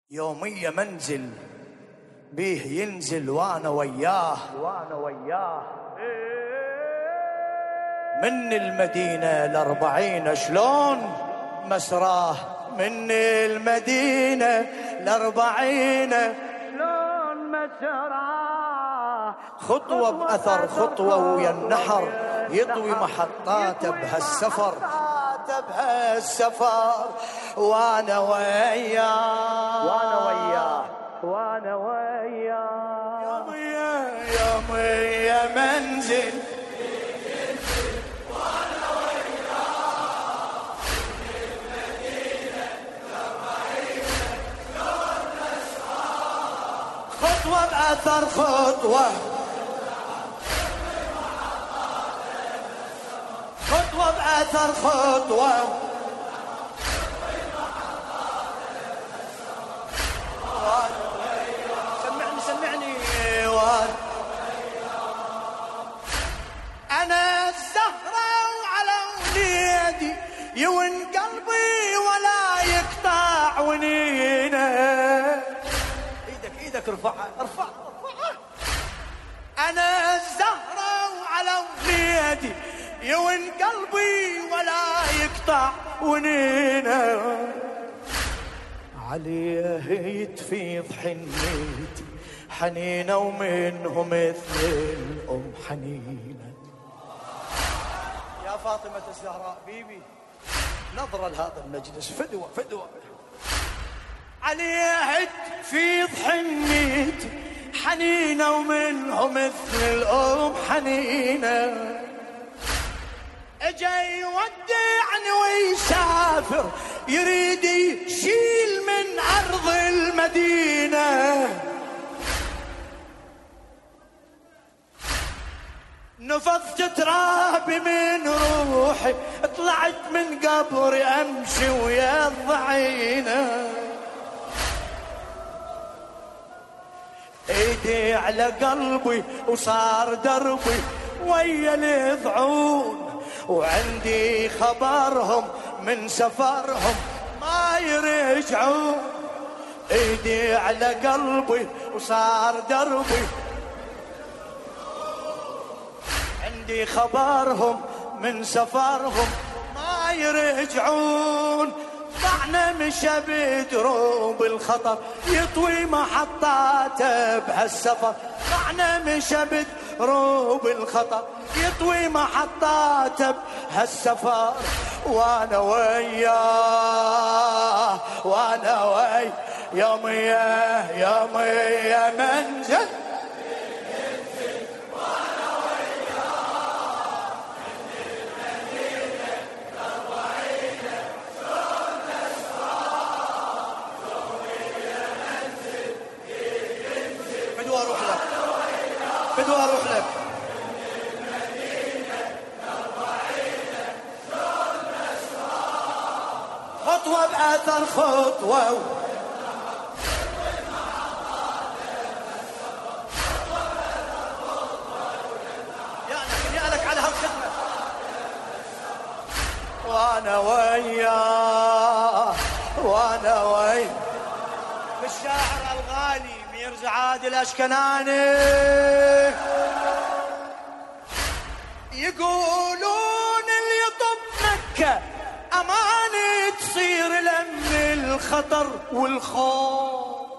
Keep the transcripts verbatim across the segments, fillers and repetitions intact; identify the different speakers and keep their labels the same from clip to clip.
Speaker 1: يومية منزل بيه ينزل وانا وياه وانا وياه من المدينة الأربعين شلون مسراه، من المدينة الأربعين شلون مسراه، خطوة بأثر خطوة ويا النحر يطوي محطاته بهالسفر بهالسفر وانا وياه وانا وياه وانا وياه يومية يومية منزل وانا وياه من المدينة الأربعين شلون مسراه، خطوة بأثر خطوة خطوة بأثر خطوة سمعني سمعني وان أنا الزهرة وعلى وليدي يون قلبي ولا يقطع ونينه. ايدك ايدك ارفعها ارفعها ارفعها. أنا الزهرة وعلى وليدي يون قلبي ولا يقطع ونينه، عليه يتفيض حنيتي حنينه ومنه مثل الأم حنينه. يا فاطمة الزهراء بيبي نظرة لهذا المجلس فدوة فدوة. عليه تفيض حنيتي حنينه ومنه مثل الأم حنينه، اجا يودعني ويسافر يريد يشيل من ارض المدينة، نفضت ترابي من روحي طلعت من قبري امشي ويا الضعينة، ايدي على قلبي وصار دربي ويا الضعون، وعندي خبرهم من سفرهم ما يرجعون، ايدي على قلبي وصار دربي عندي خبرهم من سفرهم ما يرجعون، طعنا مشى بدروب الخطر يطوي محطاته بهالسفر، طعنا مشى بدروب الخطر يطوي محطاته بهالسفر وانا وياه وانا وياه يومية يومية منزل فدوى اروح لك فدوى اروح لك خطوة بأثر خطوة يا لك على هالخدمة وانا وياه وانا وياه. بالشاعر الغالي ميرزا عادل الأشكناني يقولون اللي يطب مكة أماني تصير لم الخطر والخوف،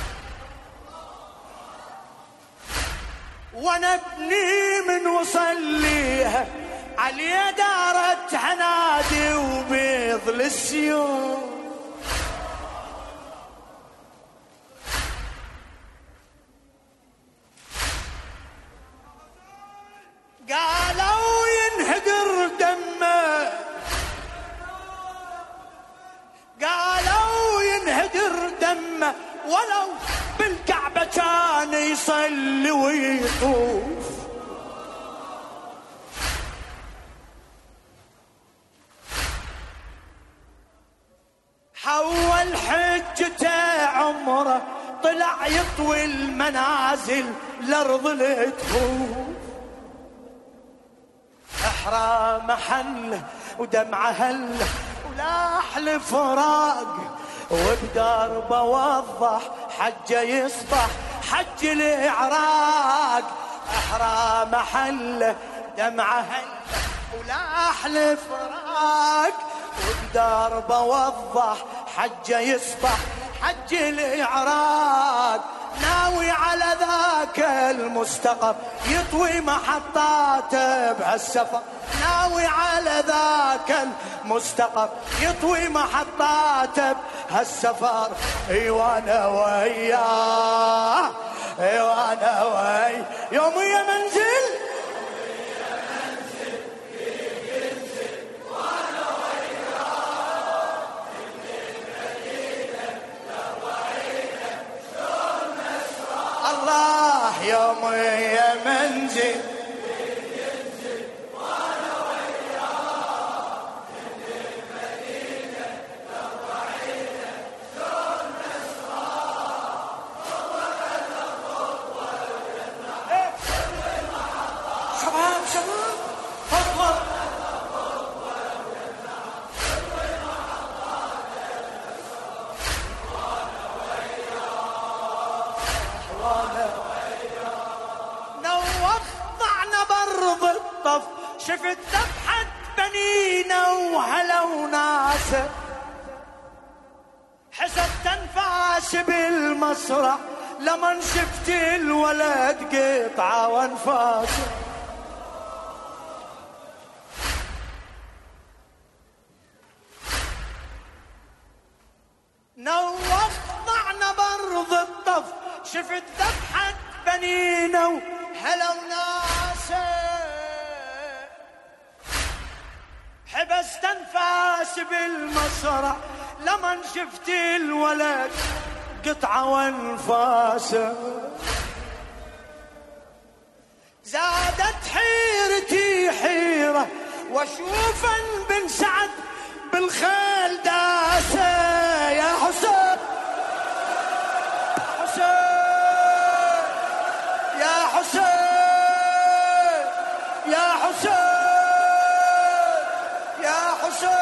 Speaker 1: وانا ابني من وصل ليها علي دارت عنادي وبيض للسيوف، قالوا ينهدر دمه قالوا ينهدر دمه ولو بالكعبة كان يصلي ويطوف، حول حجته عمره طلع يطوي المنازل الارض لتخوف، احرام حله ودمعه هله ولاح الفراق وبدربه وضح حجه يصبح حج الإعراق، أحرى محله دمعه هله ولاح الفراق. وبدربه وضح حجه يصبح حج الإعراق، ناوي على ذاك المستقر يطوي محطاته بهالسفر، ناوي على ذاك المستقر يطوي محطاته بهالسفر. اي وانا وياه، اي وانا وياه يوم يا منزل الله، يوم يا منزل ينزل وانا وياه من المدينه للرحيله شلون نسرى طلعت الخطوه ويطلع شباب شباب فضل شفت ذبحة بنينا وهلا وناسه، حسبت انفاس بالمصرع لمن شفت الولد قطعة وانفاسه. نوخ ضعنا برض الطف، شفت ذبحة بنينا وهلا وناسه، حبست انفاس بالمصرع لمن شفت الولد قطعة وانفاسه. زادت حيرتي حيرة واشوفا بن سعد بالخيل داسه. يا حسين حسين يا حسين يا حسين يا حسين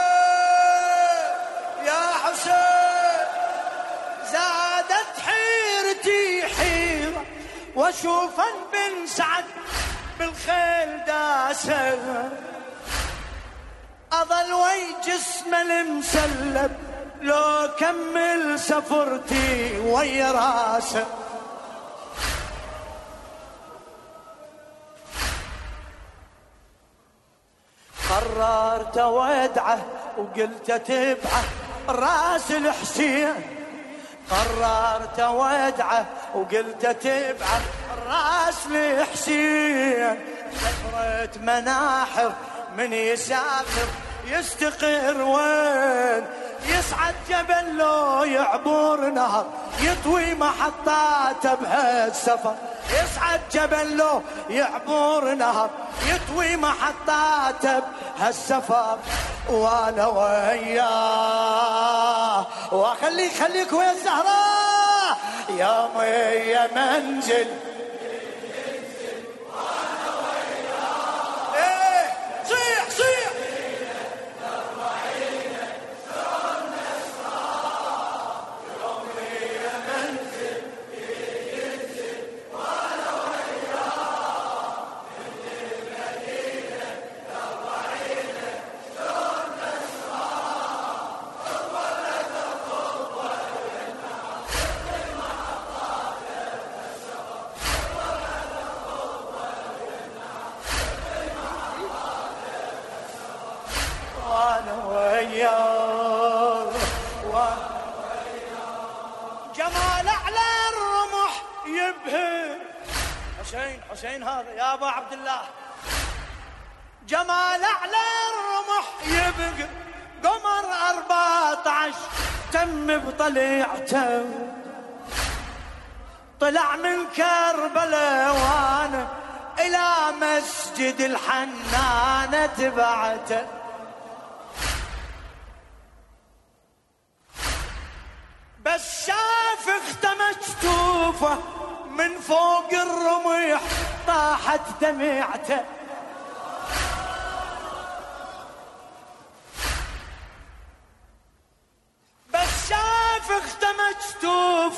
Speaker 1: يا حسين. زادت حيرتي حيرة واشوفا بن سعد بالخيل داسه، اظل وي جسمه المسلب لو كمل سفرتي ويا راسه. قررت ودعه وقلت تبعه راس الحسين، قررت ودعه وقلت تبعه راس الحسين. سفرت مناحر من يسافر يستقر وين، يصعد جبل لو يعبر نهر يطوي محطاته بهالسفر، يصعد جبل لو يعبر نهر يطوي محطاته بهالسفر. وانا وياه واخليك خليك ويا الزهراء يوم يا منزل ينزل وانا وياه. ايه صيح صيح وانا وياه وانا وياه. جمال على الرمح يبهر، حسين حسين هذا يا ابا عبد الله. جمال على الرمح يبقى قمر أربعة عشر تم بطليعته، طلع من كربلاء وانا الى مسجد الحنانة تبعته. بس شاف اختمت توفه من فوق الرميح طاحت دمعته. بس شاف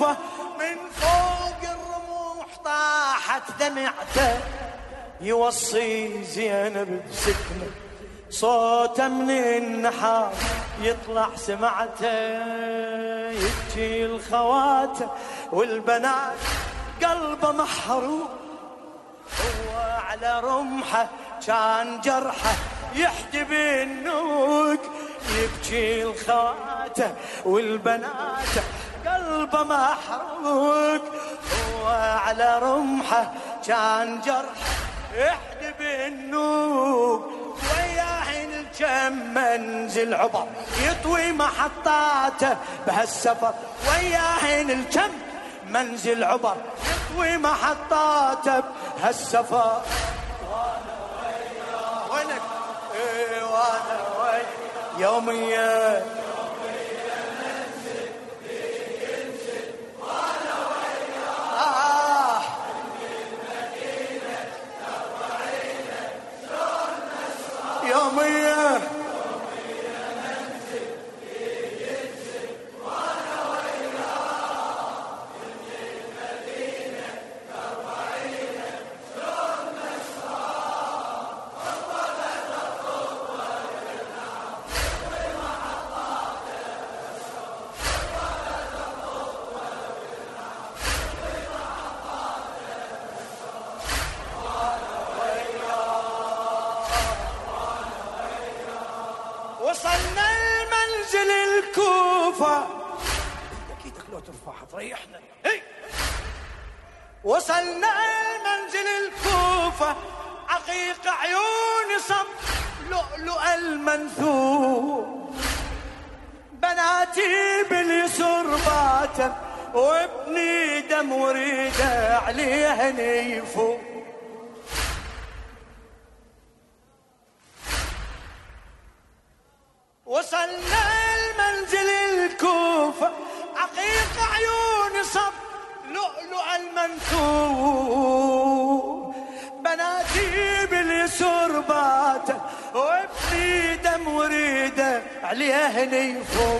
Speaker 1: الكوفة من فوق الرموح طاحت دمعته يوصي زينب بسكنه صوته من النحار يطلع سمعته يبكي الخواته والبنات قلبه محروق هو على رمحه كان جرحه يحدب النوق يبكي الخواته والبنات قلبه محروق هو على رمحه كان جرحه يحدب النوق وياه الكم منزل عبر يطوي محطاته بهالسفر وياه الكم منزل عبر يطوي محطاته بهالسفر وانا وياه وينك ايه وانا وياه يوميا يوميا منزل ينزل وانا وياه آه المدينة ترعينا شلون نسرى يوميا يوميا منزل ينزل وانا وياه المدينة ترعينا شلون نسرى وصلنا المنزل الكوفة اكيدك لو ترفعها تريحنا هي. وصلنا المنزل الكوفة عقيق عيوني صب لؤلؤ المنثور بناتي باليسر باتم وابني دم وريده عليه نيفو وصلنا المنزل الكوفة عقيق عيوني صب لؤلؤ المنثور بناتي باليسر باتم وابني دم وريده عليه نيفو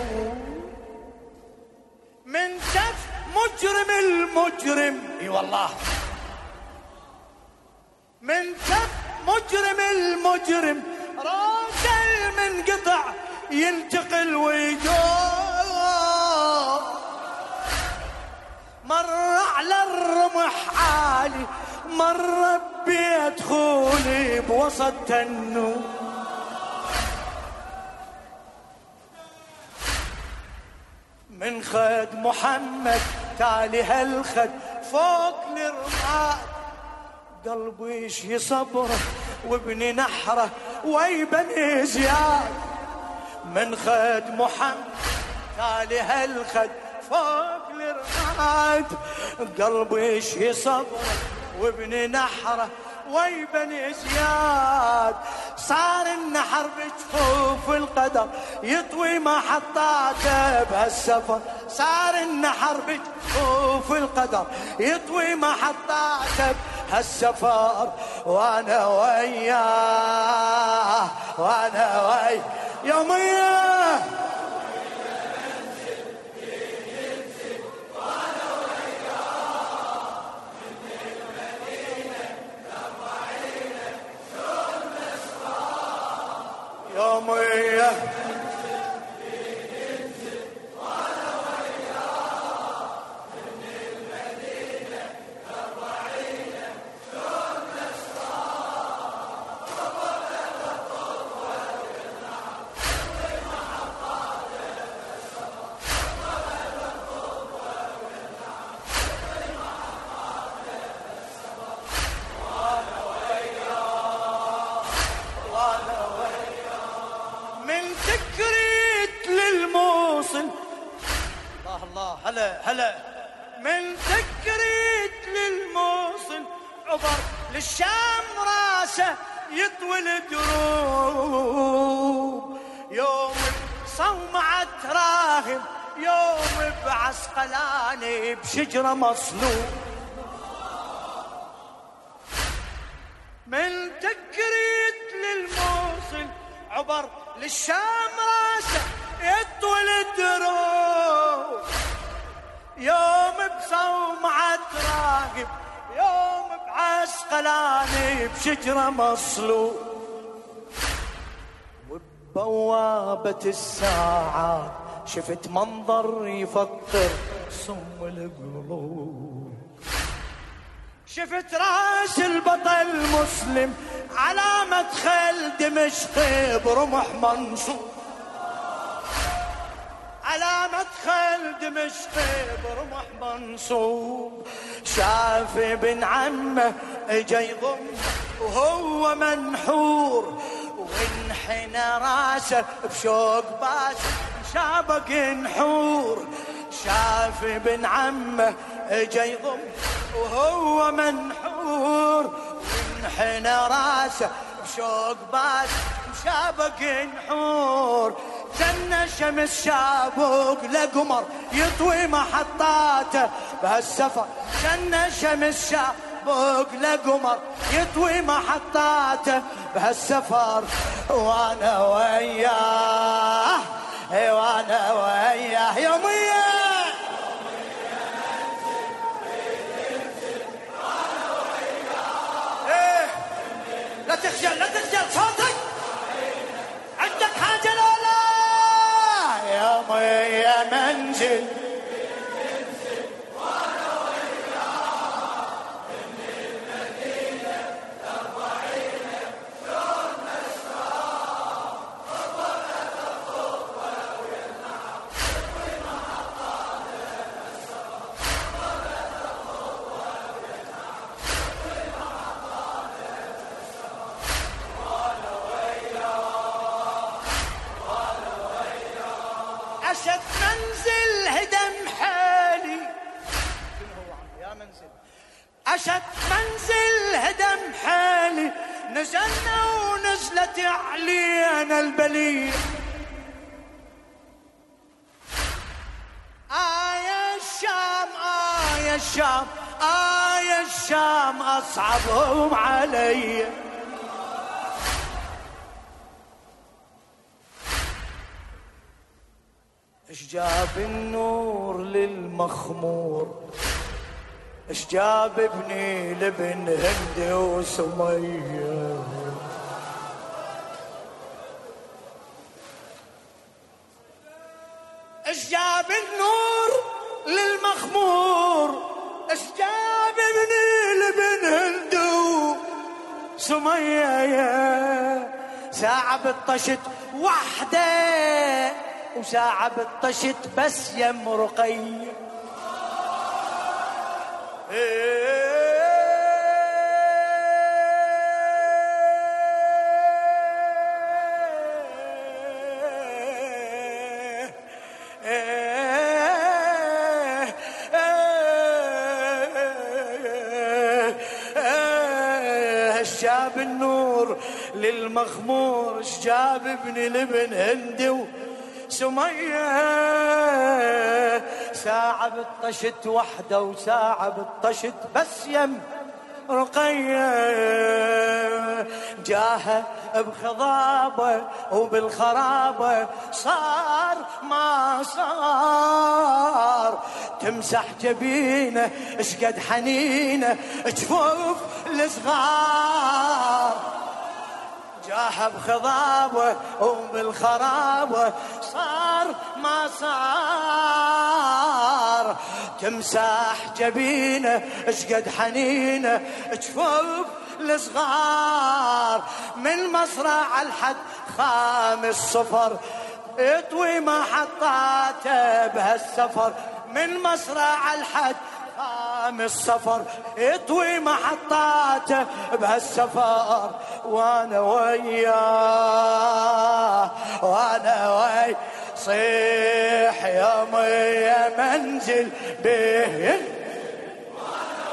Speaker 1: من كف مجرم المجرم اي والله من كف مجرم المجرم راس المنقطع ينتقل ويدور مر على الرمح عالي مر بيت خولي بوسط تنور من خد محمد تالي هالخد فوق الرماد قلبي يشي صبره وابني نحره ويبني زياد من خد محمد تالي هالخد فوق الرماد قلبي يشي صبره وابني نحره ويبني زياد صار النحر بجفوف القدر يطوي محطاته بهالسفر صار النحر بجفوف القدر يطوي محطاته بهالسفر وانا وياه وانا وياه يوميا يوميا وانا وياه من المدينة أربعين شلون نسرى ربنا الطب والنعم محطات السفر ربنا الطب والنعم محطات السفر وانا وياه وانا من تكريت للموصل الله الله هلا هلا من تكريت للموصل عبر للشام راسه يطوي الدروب يوم صومعة راهب يوم بعسقلاني بشجرة مصلوب من تكريت للموصل عبر للشام راسه يطول الدروب يوم بصومعة راقب، يوم بعسقلاني بشجرة مصلوب، وببوابة الساعات شفت منظر يفطر صم القلوب. شفت راس البطل مسلم على مدخل دمشق برمح منصوب، على مدخل دمشق برمح منصوب. شاف ابن عمه اجا يضم وهو منحور، وانحنى راسه بشوق باسه شابك نحور. شاف ابن عمه اجا يضم وهو منحور، وانحنى راسه بشوق باسه شابك نحور. جنة شمس شابوق لقمر يطوي محطاته بهالسفر، جنة شمس شابوق لقمر يطوي محطاته بهالسفر. وانا وياه وانا وياه يوميا ايه. لا تخجل لا تخجل صوتك، عندك حاجة لا لا يا مي يا منزل. وانا وياه من المدينة تربعينه شلون مسرار، ربنا تفوق ولو يمنع تطوي محطات السفر، ربنا تفوق ولو يمنع تطوي محطات السفر. وانا وياه وانا وياه أشد منزل هدم حالي. شنو هو عم يا منزل؟ أشد منزل هدم حالي، نزلنا ونزلت علينا البلية. آية الشام آية الشام آية الشام أصعبهم علي. اش جاب النور للمخمور، اش جاب ابني لابن هند وسمية. اش جاب النور للمخمور، اش جاب ابني لابن هند وسمية. ساعة بطشت وحده وساعة بطشت بس يم رقية. جاب النور للمخمور، جاب ابني لابن هندي سمية. ساعة بطشت وحدة وساعة بطشت بس يم رقية. جاها بخضابة وبالخرابة صار ما صار، تمسح جبينه اشقد حنينه جفوف الصغار. جاها بخضابه وبالخرابه صار ما صار، تمسح جبينه اشقد حنينه جفوف الصغار. من مصرع الحد خامس صفر اطوي محطاته بهالسفر، من مصرع الحد خامس صفر اطوي محطاته بهالسفر. وانا وياه وانا وياه صيح يا مي منزل به. وانا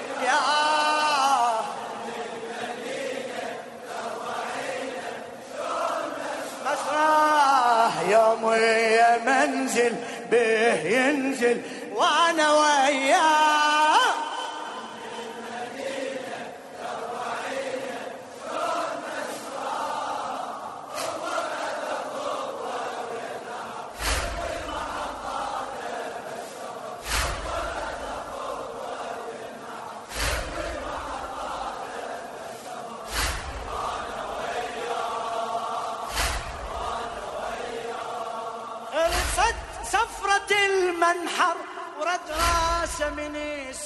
Speaker 1: وياه مسرح يا مي منزل به ينزل. وانا وياه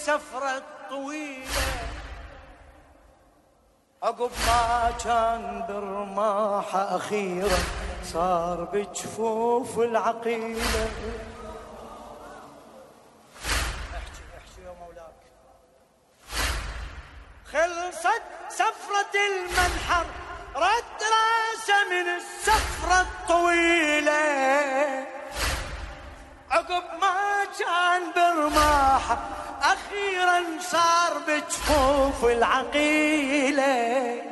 Speaker 1: السفرة الطويلة عقب ما كان برماحة أخيرا صار بجفوف العقيلة. احكي احكي يا مولاك. خلصت سفرة المنحر رد راسه من السفرة الطويلة عقب ما كان برماحة أخيرا صار بجفوف العقيلة.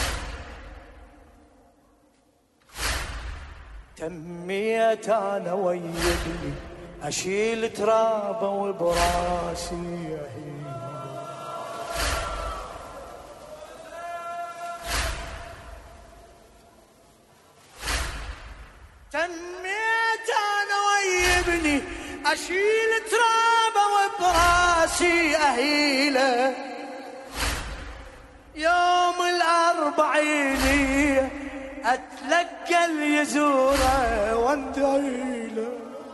Speaker 1: تميت أنا ويبني أشيل ترابه وبراسي أهيل. تميت أنا ويبني أشيل ترابه وبراسي أهيله. يوم الأربعين أتلقى اليزورة واندعيله.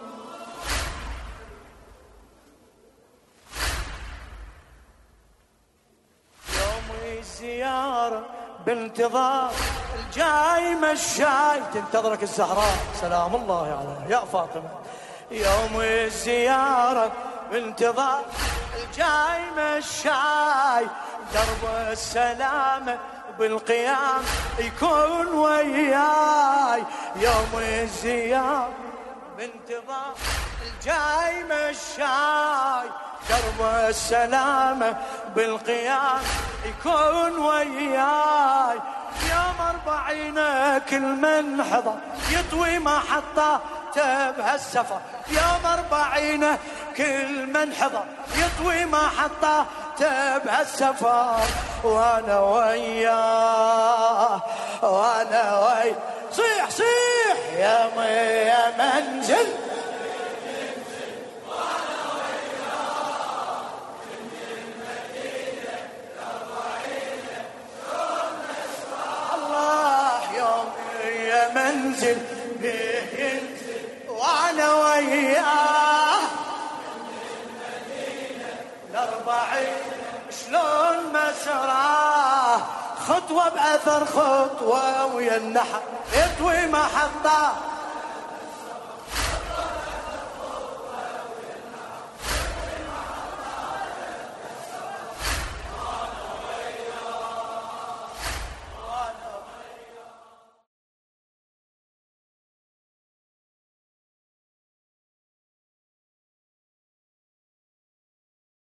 Speaker 1: يوم الزيارة بانتظار الجاي مشاي تنتظرك الزهراء سلام الله عليها يا فاطمة. يوم الزيارة بانتظار الجاي مشاي درب السلامة بالقيام يكون وياي. يوم الزيارة بانتظار الجاي مشاي درب السلامة بالقيام يكون وياي. يوم أربعين كل من حضر يطوي محطة بهالسفر. يوم أربعين كل من حضر يطوي محطة بهالسفر. وانا وياه وانا وياه صيح صيح يا يا منزل. منزل به ينزل وانا وياه الأربعين شلون مسراه خطوة بأثر خطوة ويا النحر يطوي محطة